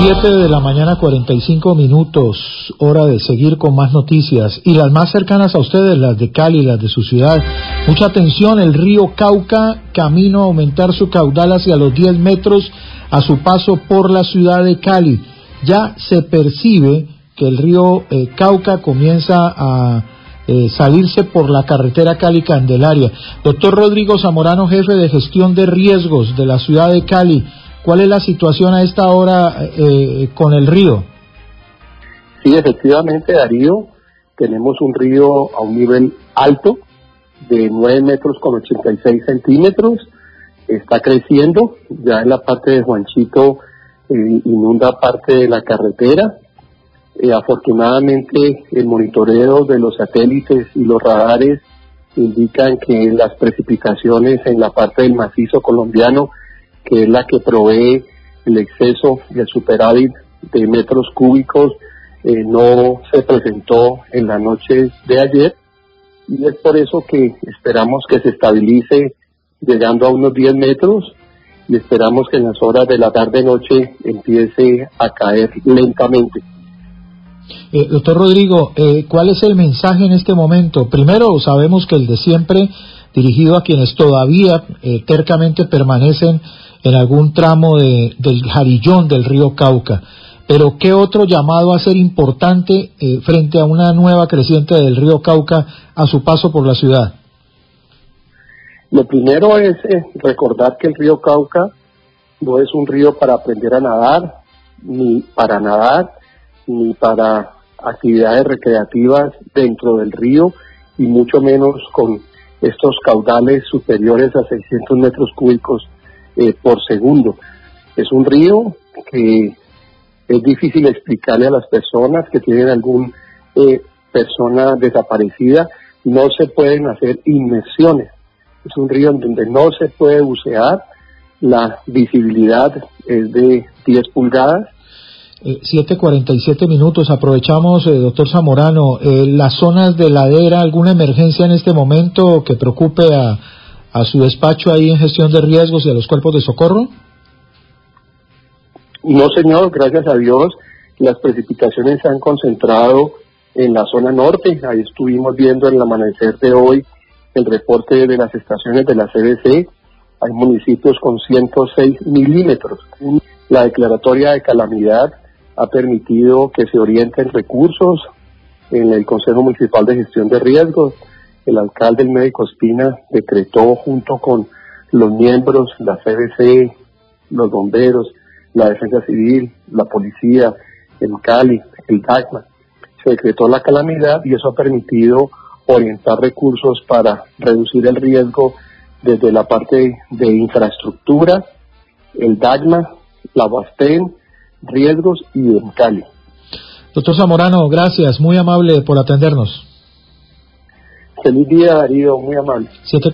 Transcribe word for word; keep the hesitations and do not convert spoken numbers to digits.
siete de la mañana, cuarenta y cinco minutos, hora de seguir con más noticias, y las más cercanas a ustedes, las de Cali, las de su ciudad. Mucha atención, el río Cauca, camino a aumentar su caudal hacia los diez metros a su paso por la ciudad de Cali. Ya se percibe que el río eh, Cauca comienza a eh, salirse por la carretera Cali-Candelaria. Doctor Rodrigo Zamorano, jefe de gestión de riesgos de la ciudad de Cali, ¿cuál es la situación a esta hora eh, con el río? Sí, efectivamente, Darío, tenemos un río a un nivel alto de nueve metros con ochenta y seis centímetros, está creciendo, ya en la parte de Juanchito eh, inunda parte de la carretera. Eh, afortunadamente el monitoreo de los satélites y los radares indican que las precipitaciones en la parte del macizo colombiano, que es la que provee el exceso y el superávit de metros cúbicos, eh, no se presentó en la noche de ayer, y es por eso que esperamos que se estabilice llegando a unos diez metros, y esperamos que en las horas de la tarde-noche empiece a caer lentamente. Eh, doctor Rodrigo, eh, ¿cuál es el mensaje en este momento? Primero, sabemos que el de siempre, dirigido a quienes todavía eh, tercamente permanecen en algún tramo de, del jarillón del río Cauca, pero ¿qué otro llamado a ser importante eh, frente a una nueva creciente del río Cauca a su paso por la ciudad? Lo primero es eh, recordar que el río Cauca no es un río para aprender a nadar, ni para nadar, ni para actividades recreativas dentro del río, y mucho menos con estos caudales superiores a seiscientos metros cúbicos eh, por segundo. Es un río que es difícil explicarle a las personas que tienen alguna eh, persona desaparecida. No se pueden hacer inmersiones. Es un río en donde no se puede bucear. La visibilidad es de diez pulgadas. Eh, siete cuarenta y siete minutos, aprovechamos, eh, doctor Zamorano, eh, las zonas de ladera, ¿alguna emergencia en este momento que preocupe a, a su despacho ahí en gestión de riesgos y a los cuerpos de socorro? No, señor, gracias a Dios, las precipitaciones se han concentrado en la zona norte. Ahí estuvimos viendo en el amanecer de hoy el reporte de las estaciones de la C B C. Hay municipios con ciento seis milímetros. La declaratoria de calamidad ha permitido que se orienten recursos en el Consejo Municipal de Gestión de Riesgos. El alcalde, el médico Espina, decretó junto con los miembros, la C B C, los bomberos, la Defensa Civil, la Policía, el Cali, el DACMA, se decretó la calamidad, y eso ha permitido orientar recursos para reducir el riesgo desde la parte de infraestructura, el DACMA, la Huastén, riesgos y en Cali. Doctor Zamorano, gracias, muy amable por atendernos. Feliz día, Darío, muy amable. siete